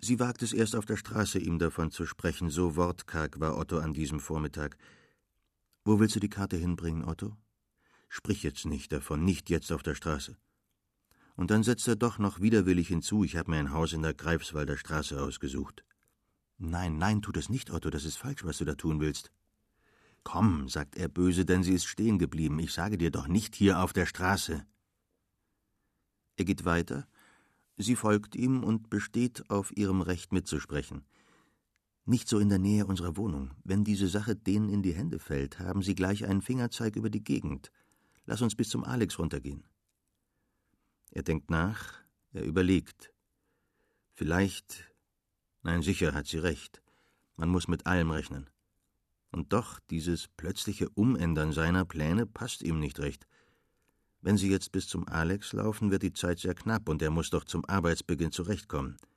Sie wagt es erst auf der Straße, ihm davon zu sprechen, so wortkarg war Otto an diesem Vormittag. »Wo willst du die Karte hinbringen, Otto?« »Sprich jetzt nicht davon, nicht jetzt auf der Straße.« Und dann setzt er doch noch widerwillig hinzu, »Ich habe mir ein Haus in der Greifswalder Straße ausgesucht.« »Nein, nein, tu das nicht, Otto, das ist falsch, was du da tun willst.« »Komm«, sagt er böse, denn sie ist stehen geblieben, »ich sage dir doch nicht hier auf der Straße.« Er geht weiter, sie folgt ihm und besteht auf ihrem Recht mitzusprechen. »Nicht so in der Nähe unserer Wohnung. Wenn diese Sache denen in die Hände fällt, haben sie gleich einen Fingerzeig über die Gegend. Lass uns bis zum Alex runtergehen.« Er denkt nach, er überlegt. Vielleicht, nein, sicher hat sie recht. Man muss mit allem rechnen. Und doch, dieses plötzliche Umändern seiner Pläne passt ihm nicht recht. Wenn sie jetzt bis zum Alex laufen, wird die Zeit sehr knapp und er muss doch zum Arbeitsbeginn zurechtkommen.